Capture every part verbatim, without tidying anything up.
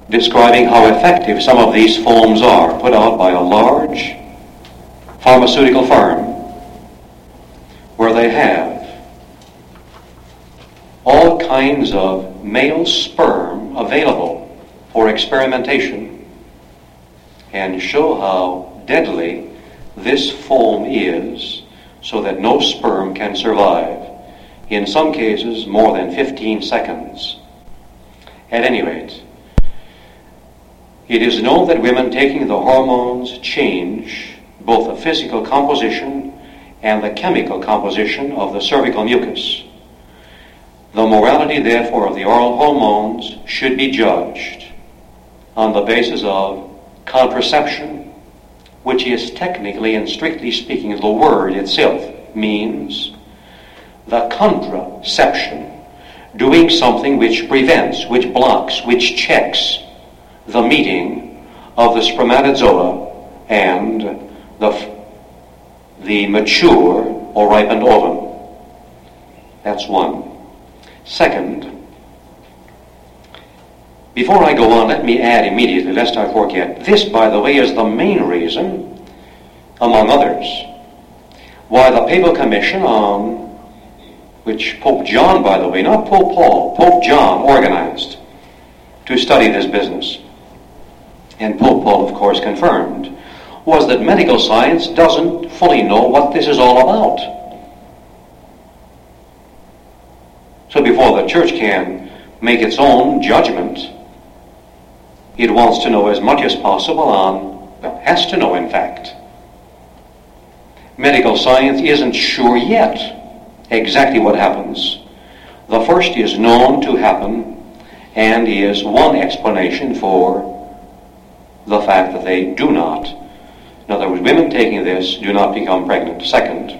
describing how effective some of these foams are, put out by a large pharmaceutical firm, where they have all kinds of male sperm available for experimentation, and show how deadly this foam is, so that no sperm can survive, in some cases more than fifteen seconds. At any rate, it is known that women taking the hormones change both the physical composition and the chemical composition of the cervical mucus. The morality, therefore, of the oral hormones should be judged on the basis of contraception, which is technically and strictly speaking, the word itself means the contraception, doing something which prevents, which blocks, which checks the meeting of the spermatozoa and the, the mature or ripened ovum. That's one. Second, before I go on, let me add immediately, lest I forget, this, by the way, is the main reason, among others, why the Papal Commission on, which Pope John, by the way, not Pope Paul, Pope John organized to study this business, and Pope Paul, of course, confirmed, was that medical science doesn't fully know what this is all about. So before the church can make its own judgment, it wants to know as much as possible on, well, has to know, in fact. Medical science isn't sure yet exactly what happens. The first is known to happen and is one explanation for the fact that they do not. In other words, women taking this do not become pregnant. Second.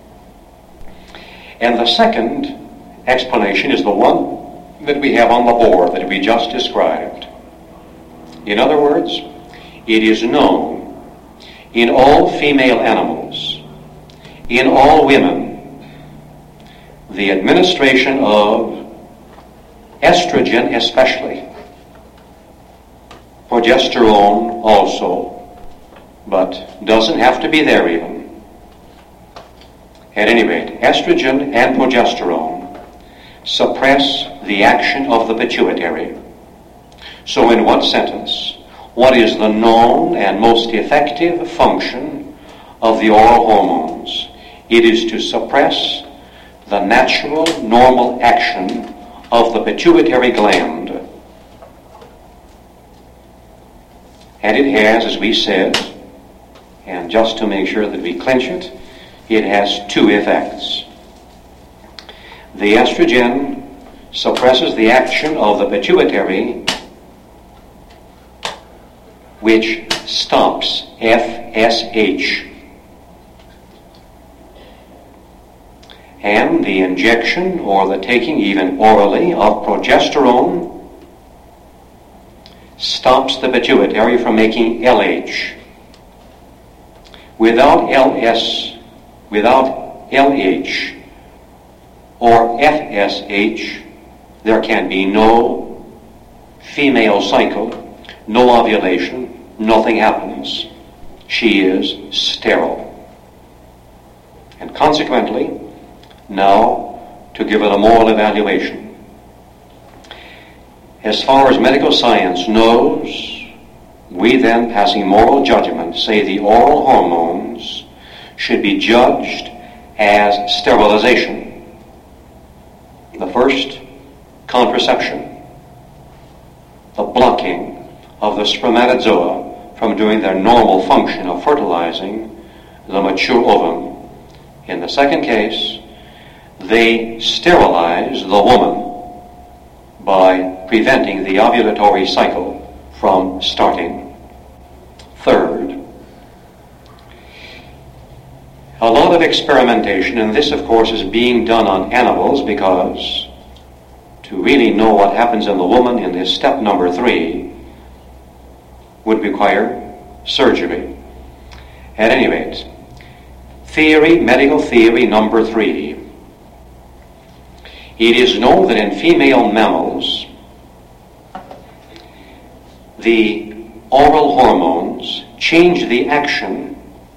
And the second explanation is the one that we have on the board that we just described. In other words, it is known in all female animals, in all women, the administration of estrogen especially, progesterone also, but doesn't have to be there even. At any rate, estrogen and progesterone suppress the action of the pituitary. So in one sentence, what is the known and most effective function of the oral hormones? It is to suppress the natural, normal action of the pituitary gland. And it has, as we said, and just to make sure that we clinch it, it has two effects. The estrogen suppresses the action of the pituitary, which stops F S H. And the injection or the taking, even orally, of progesterone stops the pituitary from making L H. Without L S, without L H or F S H, there can be no female cycle, no ovulation, nothing happens. She is sterile. And consequently, now to give it a moral evaluation. As far as medical science knows, we then, passing moral judgment, say the oral hormones should be judged as sterilization. The first, contraception, the blocking of the spermatozoa from doing their normal function of fertilizing the mature ovum. In the second case, they sterilize the woman by preventing the ovulatory cycle from starting. Third, a lot of experimentation, and this of course is being done on animals, because to really know what happens in the woman in this step number three would require surgery. At any rate, theory, medical theory number three. It is known that in female mammals, the oral hormones change the action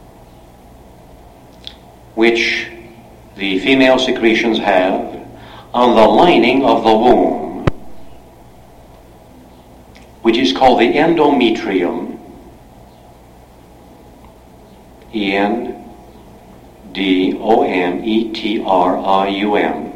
which the female secretions have on the lining of the womb, which is called the endometrium, E N D O M E T R I U M.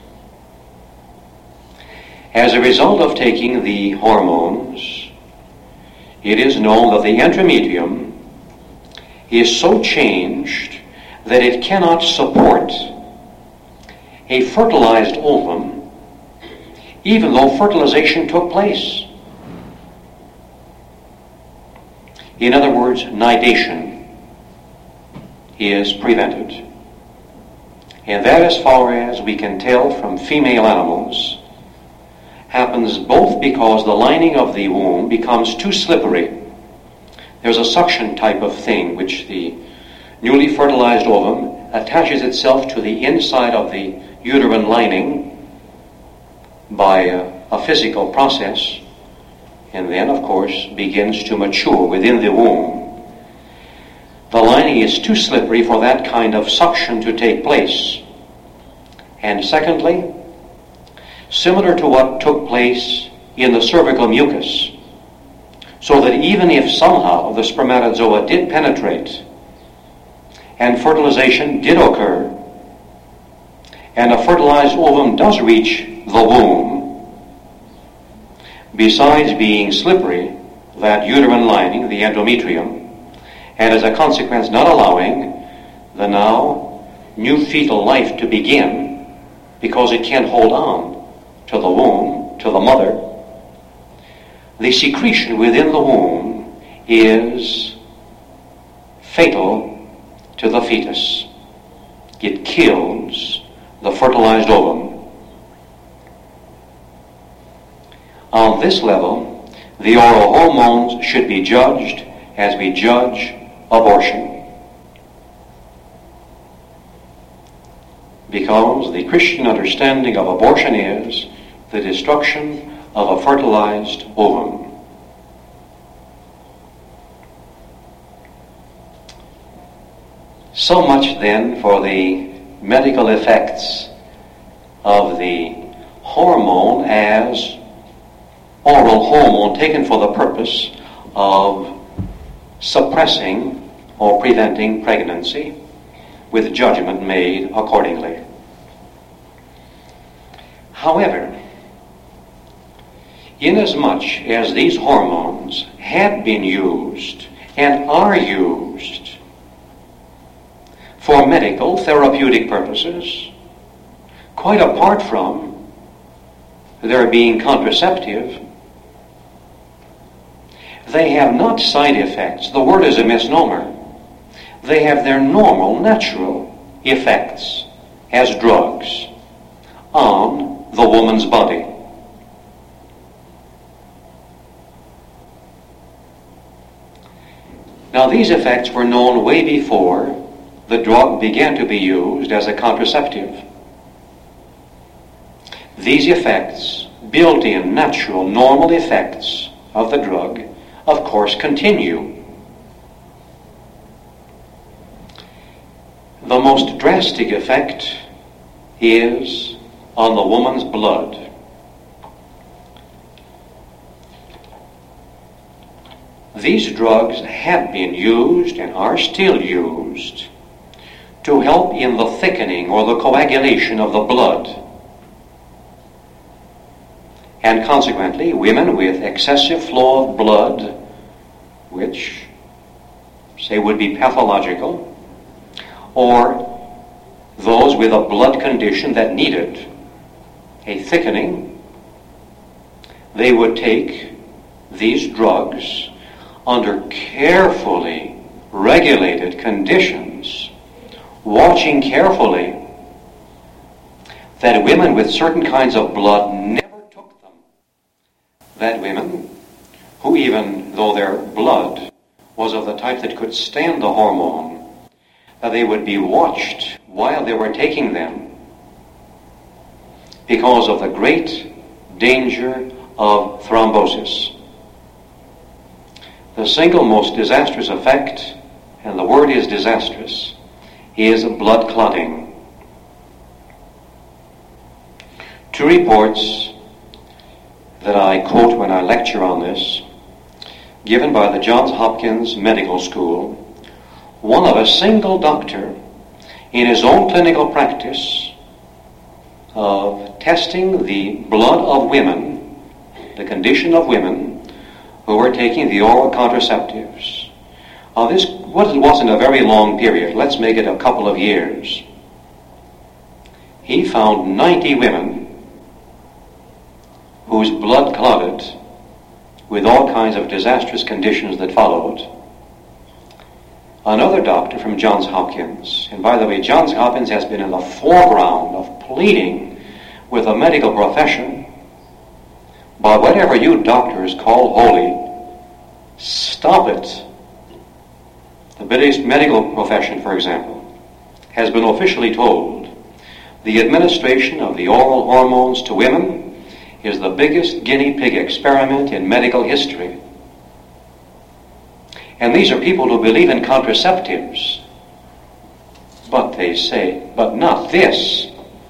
As a result of taking the hormones, it is known that the endometrium is so changed that it cannot support a fertilized ovum, even though fertilization took place. In other words, nidation is prevented. And that, as far as we can tell from female animals, happens both because the lining of the womb becomes too slippery. There's a suction type of thing which the newly fertilized ovum attaches itself to the inside of the uterine lining by a, a physical process, and then, of course, begins to mature within the womb. The lining is too slippery for that kind of suction to take place. And secondly, similar to what took place in the cervical mucus, so that even if somehow the spermatozoa did penetrate and fertilization did occur, and a fertilized ovum does reach the womb, besides being slippery, that uterine lining, the endometrium, and as a consequence not allowing the now new fetal life to begin because it can't hold on to the womb, to the mother, the secretion within the womb is fatal to the fetus. It kills the fertilized ovum. On this level, the oral hormones should be judged as we judge abortion. Because the Christian understanding of abortion is the destruction of a fertilized ovum. So much then for the medical effects of the hormone as oral hormone taken for the purpose of suppressing or preventing pregnancy, with judgment made accordingly. However, inasmuch as these hormones had been used and are used for medical therapeutic purposes, quite apart from their being contraceptive, they have not side effects. The word is a misnomer. They have their normal, natural effects as drugs on the woman's body. Now, these effects were known way before the drug began to be used as a contraceptive. These effects, built-in, natural, normal effects of the drug, of course, continue. The most drastic effect is on the woman's blood. These drugs have been used and are still used to help in the thickening or the coagulation of the blood. And consequently, women with excessive flow of blood, which, say, would be pathological, or those with a blood condition that needed a thickening, they would take these drugs under carefully regulated conditions, watching carefully that women with certain kinds of blood never took them. That women who, even though their blood was of the type that could stand the hormone, that they would be watched while they were taking them because of the great danger of thrombosis. The single most disastrous effect, and the word is disastrous, is blood clotting. Two reports that I quote when I lecture on this, given by the Johns Hopkins Medical School, one of a single doctor in his own clinical practice of testing the blood of women, the condition of women who were taking the oral contraceptives. Uh, this wasn't a very long period. Let's make it a couple of years. He found ninety women whose blood clotted with all kinds of disastrous conditions that followed. Another doctor from Johns Hopkins, and by the way, Johns Hopkins has been in the foreground of pleading with the medical profession, but whatever you doctors call holy, stop it. The British medical profession, for example, has been officially told the administration of the oral hormones to women is the biggest guinea pig experiment in medical history. And these are people who believe in contraceptives. But they say, but not this.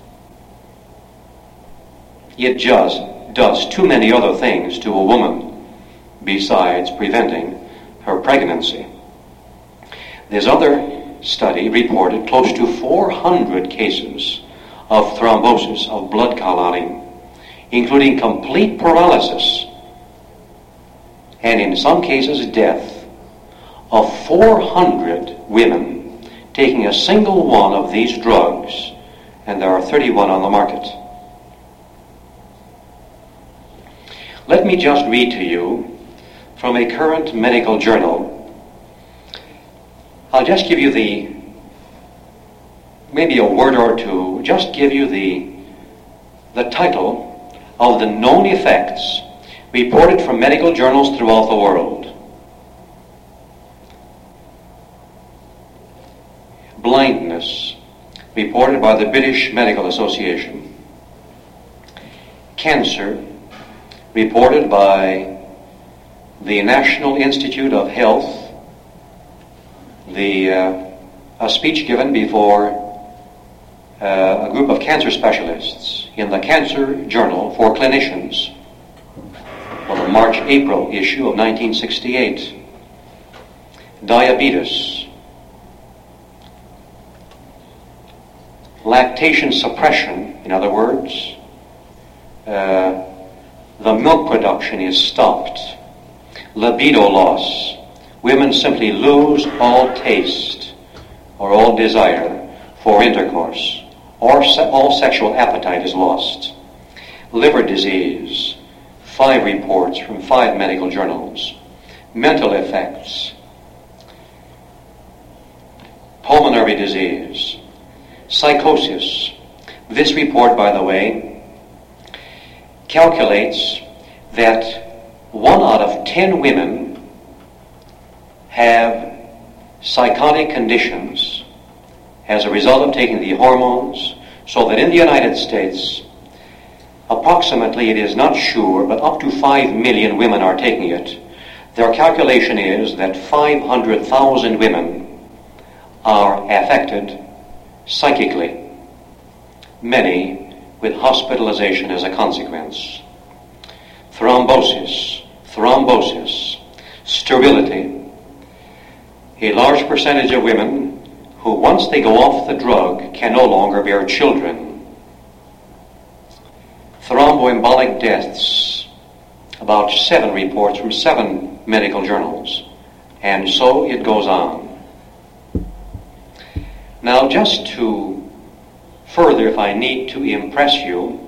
It just does too many other things to a woman besides preventing her pregnancy. This other study reported close to four hundred cases of thrombosis, of blood clotting, including complete paralysis, and in some cases death, of four hundred women taking a single one of these drugs, and there are thirty-one on the market. Let me just read to you from a current medical journal. I'll just give you the, maybe a word or two, just give you the, the title of the known effects reported from medical journals throughout the world. Blindness, reported by the British Medical Association. Cancer, reported by the National Institute of Health, the uh, a speech given before uh, a group of cancer specialists in the Cancer Journal for Clinicians for the March-April issue of nineteen sixty-eight. Diabetes, lactation suppression, in other words, uh, the milk production is stopped. Libido loss, women simply lose all taste or all desire for intercourse, or se- all sexual appetite is lost. Liver disease, five reports from five medical journals. Mental effects, pulmonary disease, psychosis. This report, by the way, calculates that one out of ten women have psychotic conditions as a result of taking the hormones, so that in the United States, approximately, it is not sure, but up to five million women are taking it. Their calculation is that five hundred thousand women are affected psychically, many with hospitalization as a consequence. Thrombosis, thrombosis, sterility. A large percentage of women who, once they go off the drug, can no longer bear children. Thromboembolic deaths, about seven reports from seven medical journals, and so it goes on. Now, just to further, if I need to impress you,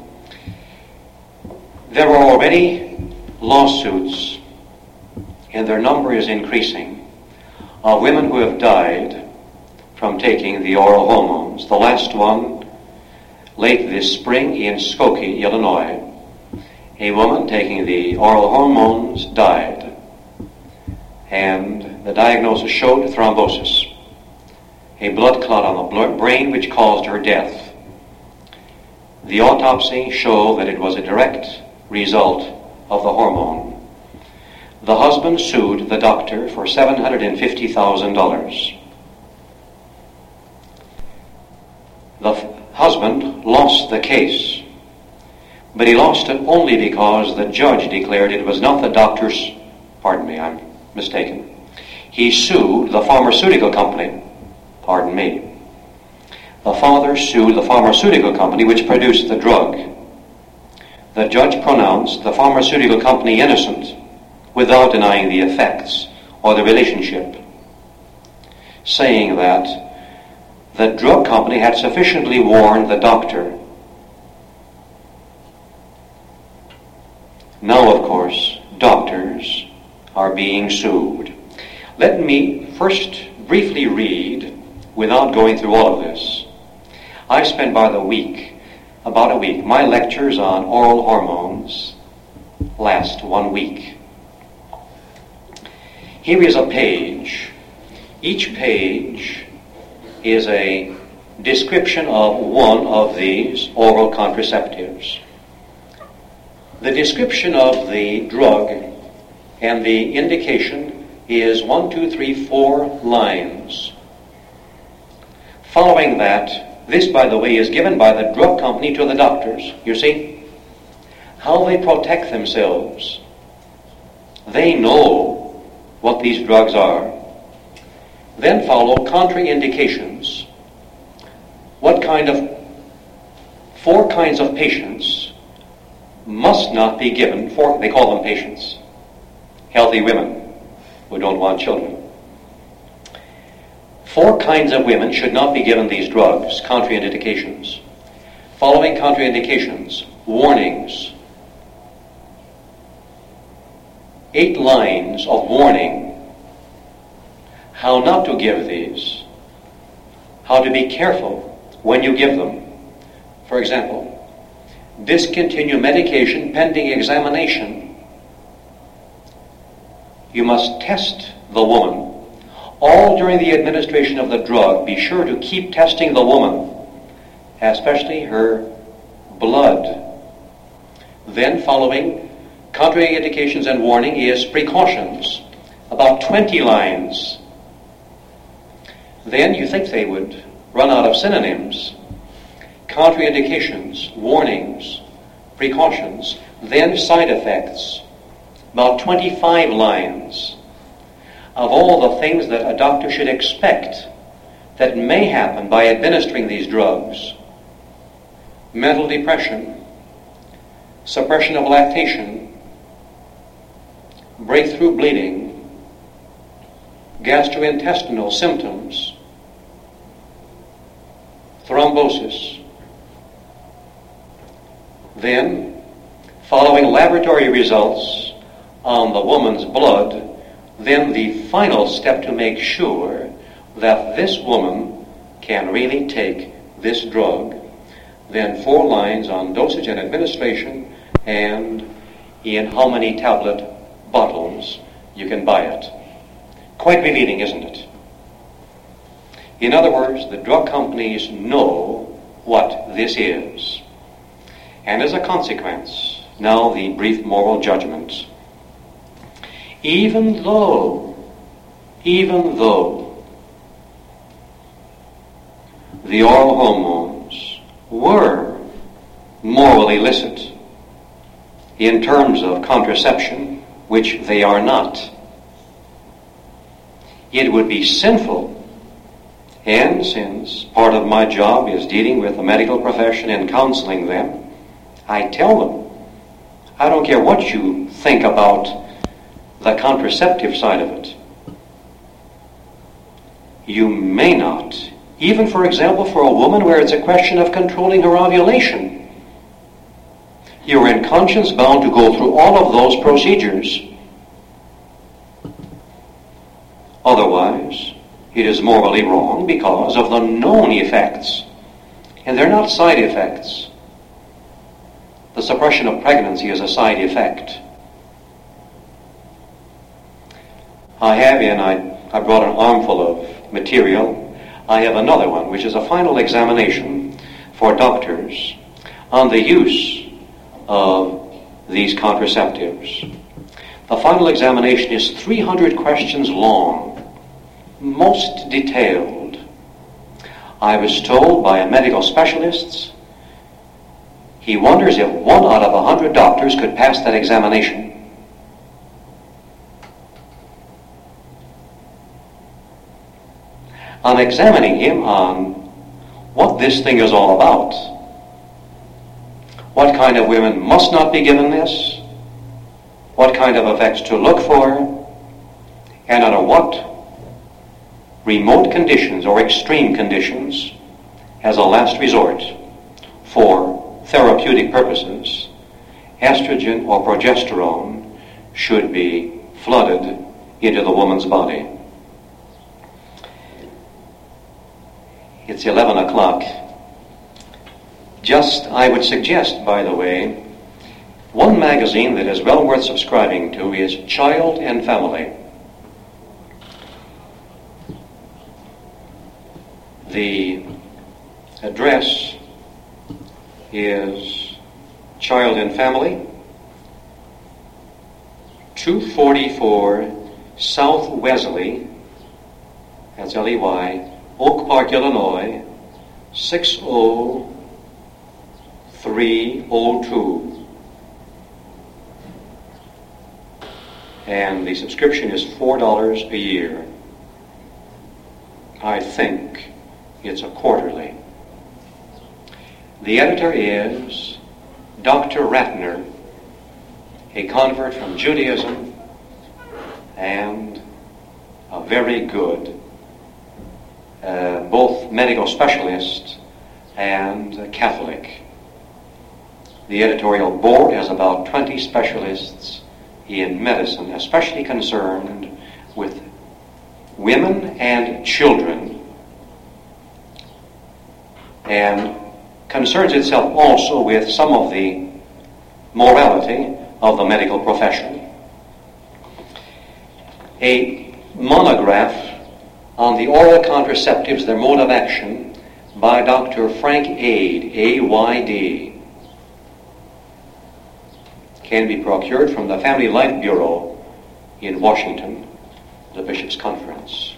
there are already lawsuits, and their number is increasing, of women who have died from taking the oral hormones. The last one, late this spring in Skokie, Illinois. A woman taking the oral hormones died, and the diagnosis showed thrombosis, a blood clot on the brain which caused her death. The autopsy showed that it was a direct result of the hormone. the husband sued the doctor for seven hundred fifty thousand dollars. The f- husband lost the case, but he lost it only because the judge declared it was not the doctor's, pardon me, I'm mistaken. He sued the pharmaceutical company, pardon me. The father sued the pharmaceutical company which produced the drug. The judge pronounced the pharmaceutical company innocent without denying the effects or the relationship, saying that the drug company had sufficiently warned the doctor. Now, of course, doctors are being sued. Let me first briefly read, without going through all of this. I spend by the week, about a week, my lectures on oral hormones last one week. Here is a page. Each page is a description of one of these oral contraceptives. The description of the drug and the indication is one, two, three, four lines. Following that, this, by the way, is given by the drug company to the doctors. You see how they protect themselves. They know what these drugs are. Then follow contraindications. What kind of, four kinds of patients must not be given, for, they call them patients, healthy women who don't want children. Four kinds of women should not be given these drugs, contraindications. Following contraindications, warnings. Eight lines of warning. How not to give these. How to be careful when you give them. For example, discontinue medication pending examination. You must test the woman. All during the administration of the drug, be sure to keep testing the woman, especially her blood. Then following contraindications and warning is precautions, about twenty lines. Then you think they would run out of synonyms. Contraindications, warnings, precautions, then side effects, about twenty-five lines of all the things that a doctor should expect that may happen by administering these drugs. Mental depression, suppression of lactation, breakthrough bleeding, gastrointestinal symptoms, thrombosis. Then, following laboratory results on the woman's blood, then the final step to make sure that this woman can really take this drug, then four lines on dosage and administration and in how many tablet bottles you can buy it. Quite revealing, isn't it? In other words, the drug companies know what this is. And as a consequence, now the brief moral judgment. Even though, even though the oral hormones were morally illicit in terms of contraception, which they are not, it would be sinful. And since part of my job is dealing with the medical profession and counseling them, I tell them, I don't care what you think about the contraceptive side of it. You may not, even for example for a woman where it's a question of controlling her ovulation, you're in conscience bound to go through all of those procedures. Otherwise, it is morally wrong because of the known effects. And they're not side effects. The suppression of pregnancy is a side effect. I have in, I, I brought an armful of material. I have another one, which is a final examination for doctors on the use of these contraceptives. The final examination is three hundred questions long, most detailed. I was told by a medical specialist he wonders if one out of a hundred doctors could pass that examination. On examining him on what this thing is all about, what kind of women must not be given this, what kind of effects to look for, and under what remote conditions or extreme conditions, as a last resort for therapeutic purposes, estrogen or progesterone should be flooded into the woman's body. It's eleven o'clock. Just, I would suggest, by the way, one magazine that is well worth subscribing to is Child and Family. The address is Child and Family, two forty-four South Wesley, that's L E Y, Oak Park, Illinois, six oh three oh two. And the subscription is four dollars a year. I think it's a quarterly. The editor is Doctor Ratner, a convert from Judaism and a very good uh, both medical specialist and a Catholic. The editorial board has about twenty specialists in medicine, especially concerned with women and children, and concerns itself also with some of the morality of the medical profession. A monograph on the oral contraceptives, their mode of action, by Doctor Frank Ayd, A Y D, can be procured from the Family Life Bureau in Washington, the Bishops' Conference.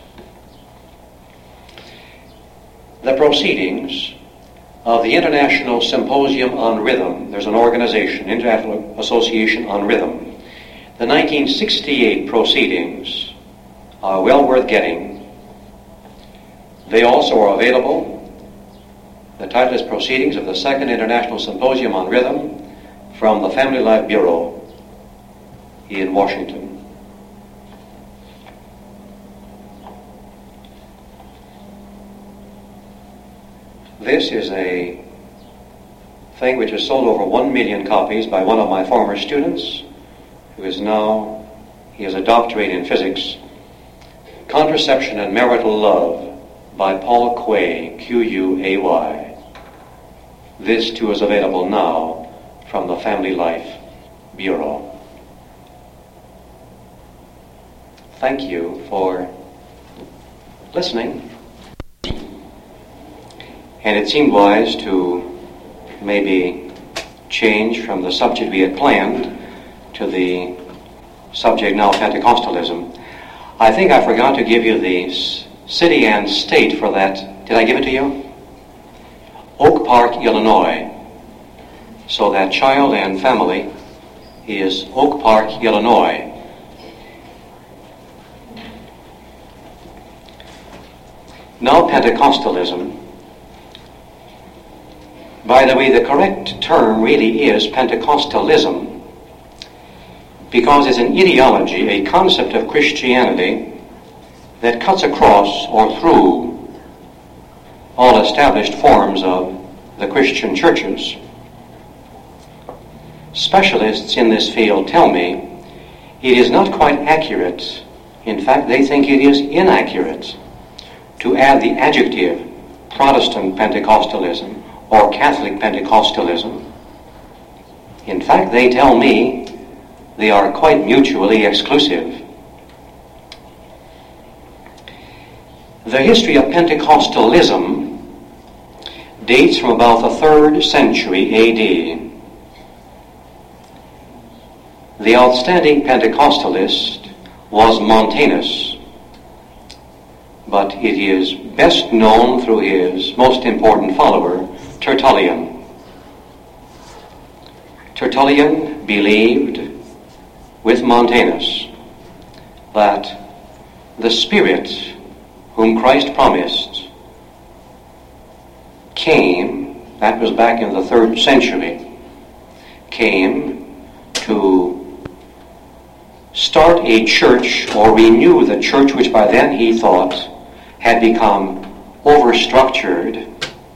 The proceedings of the International Symposium on Rhythm, there's an organization, International Association on Rhythm. The nineteen sixty-eight proceedings are well worth getting. They also are available. The title is Proceedings of the Second International Symposium on Rhythm from the Family Life Bureau in Washington. This is a thing which has sold over one million copies by one of my former students, who is now, he has a doctorate in physics, Contraception and Marital Love by Paul Quay, Q U A Y. This too is available now from the Family Life Bureau. Thank you for listening. And it seemed wise to maybe change from the subject we had planned to the subject now, Pentecostalism. I think I forgot to give you the city and state for that. Did I give it to you? Oak Park, Illinois. So that Child and Family is Oak Park, Illinois. Now, Pentecostalism. By the way, the correct term really is Pentecostalism, because it's an ideology, a concept of Christianity that cuts across or through all established forms of the Christian churches. Specialists in this field tell me it is not quite accurate. In fact, they think it is inaccurate to add the adjective Protestant Pentecostalism or Catholic Pentecostalism. In fact, they tell me they are quite mutually exclusive. The history of Pentecostalism dates from about the third century A D. The outstanding Pentecostalist was Montanus, but it is best known through his most important follower, Tertullian. Tertullian believed with Montanus that the Spirit whom Christ promised came, that was back in the third century, came to start a church or renew the church which by then he thought had become overstructured,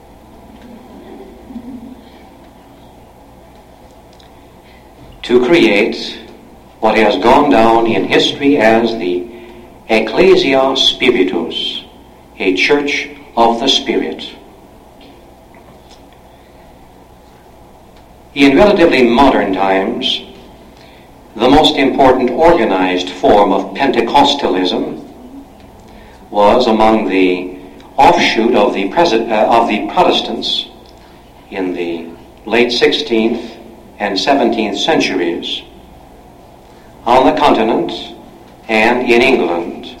to create what has gone down in history as the Ecclesia Spiritus, a church of the Spirit. In relatively modern times, the most important organized form of Pentecostalism was among the offshoot of the, Pres- uh, of the Protestants in the late sixteenth and seventeenth centuries on the continent and in England.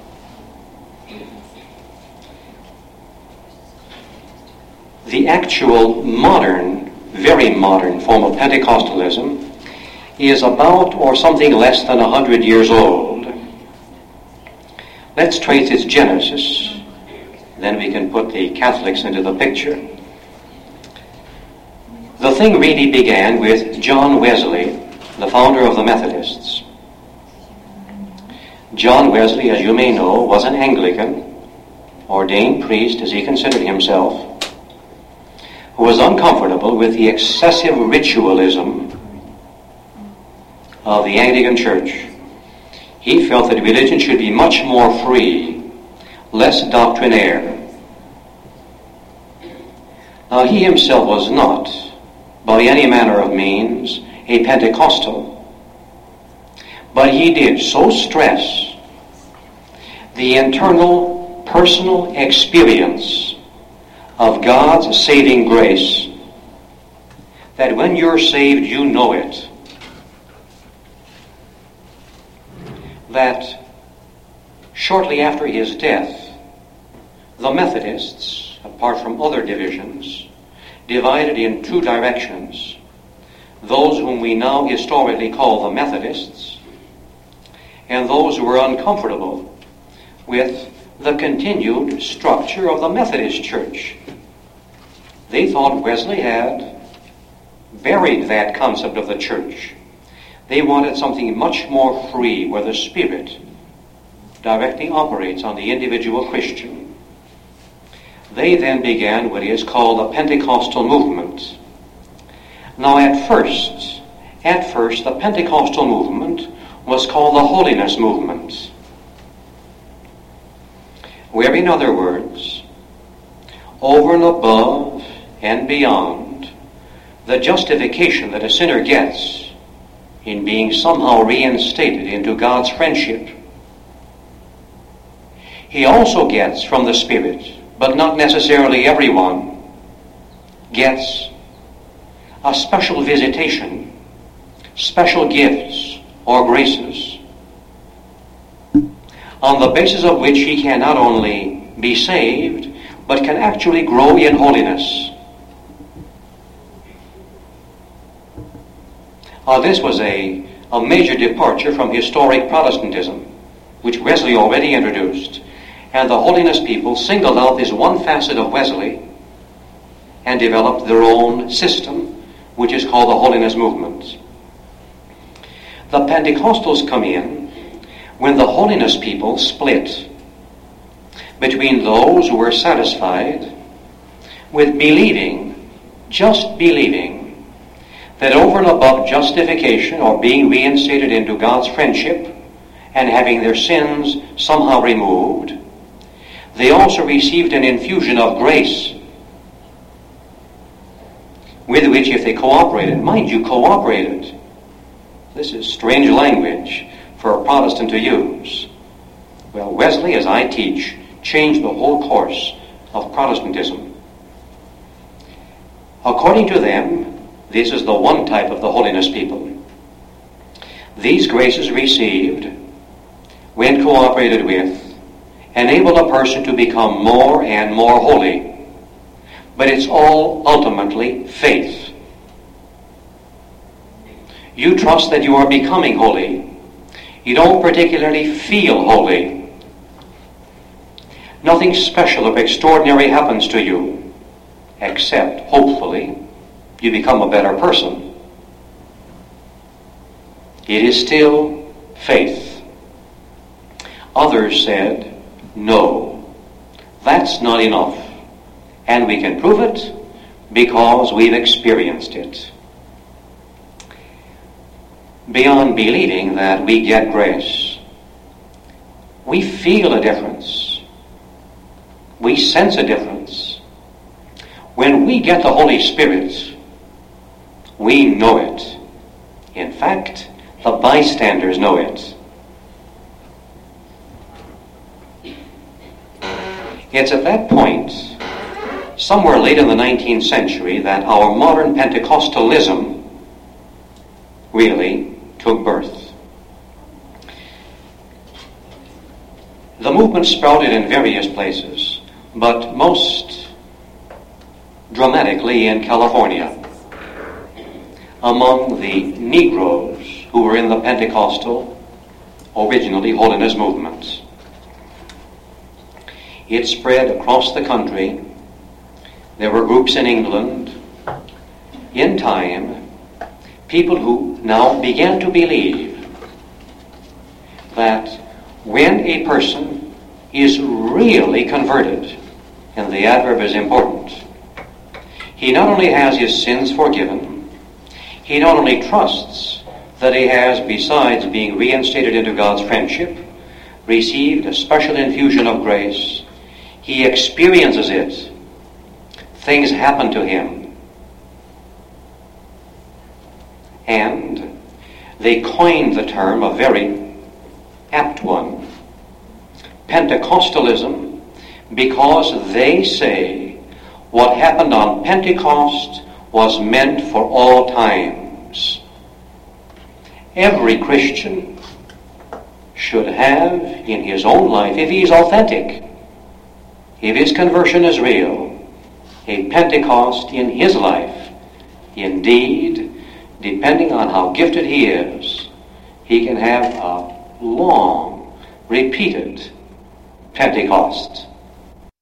The actual modern, very modern form of Pentecostalism is about or something less than a hundred years old. Let's trace its genesis, then we can put the Catholics into the picture. The thing really began with John Wesley, the founder of the Methodists. John Wesley, as you may know, was an Anglican, ordained priest as he considered himself, who was uncomfortable with the excessive ritualism of the Anglican Church. He felt that religion should be much more free, less doctrinaire. Now, he himself was not, by any manner of means, a Pentecostal, but he did so stress the internal personal experience of God's saving grace that when you're saved, you know it. That shortly after his death, the Methodists, apart from other divisions, divided in two directions. Those whom we now historically call the Methodists, and those who were uncomfortable with the continued structure of the Methodist Church. They thought Wesley had buried that concept of the church. They wanted something much more free, where the Spirit directly operates on the individual Christian. They then began what is called the Pentecostal movement. Now at first, at first, the Pentecostal movement was called the Holiness Movement, where, in other words, over and above and beyond the justification that a sinner gets in being somehow reinstated into God's friendship, he also gets from the Spirit, but not necessarily everyone, gets a special visitation, special gifts or graces, on the basis of which he can not only be saved, but can actually grow in holiness. Uh, this was a, a major departure from historic Protestantism, which Wesley already introduced. And the holiness people singled out this one facet of Wesley and developed their own system, which is called the Holiness Movement. The Pentecostals come in when the holiness people split between those who were satisfied with believing, just believing, that over and above justification or being reinstated into God's friendship and having their sins somehow removed, they also received an infusion of grace with which, if they cooperated, mind you, cooperated. This is strange language for a Protestant to use. Well, Wesley, as I teach, changed the whole course of Protestantism. According to them, this is the one type of the holiness people. These graces received, when cooperated with, enable a person to become more and more holy. But it's all ultimately faith. You trust that you are becoming holy. You don't particularly feel holy. Nothing special or extraordinary happens to you, except, hopefully, you become a better person. It is still faith. Others said, no, that's not enough. And we can prove it because we've experienced it. Beyond believing that we get grace, we feel a difference. We sense a difference. When we get the Holy Spirit, we know it. In fact, the bystanders know it. It's at that point, somewhere late in the nineteenth century, that our modern Pentecostalism really took birth. The movement sprouted in various places, but most dramatically in California, among the Negroes who were in the Pentecostal, originally holiness movement. It spread across the country. There were groups in England. In time, people who now began to believe that when a person is really converted, and the adverb is important, he not only has his sins forgiven, he not only trusts that he has, besides being reinstated into God's friendship, received a special infusion of grace, he experiences it. Things happen to him. And they coined the term, a very apt one, Pentecostalism, because they say what happened on Pentecost was meant for all times. Every Christian should have in his own life, if he is authentic, if his conversion is real, a Pentecost in his life. Indeed, depending on how gifted he is, he can have a long, repeated Pentecost.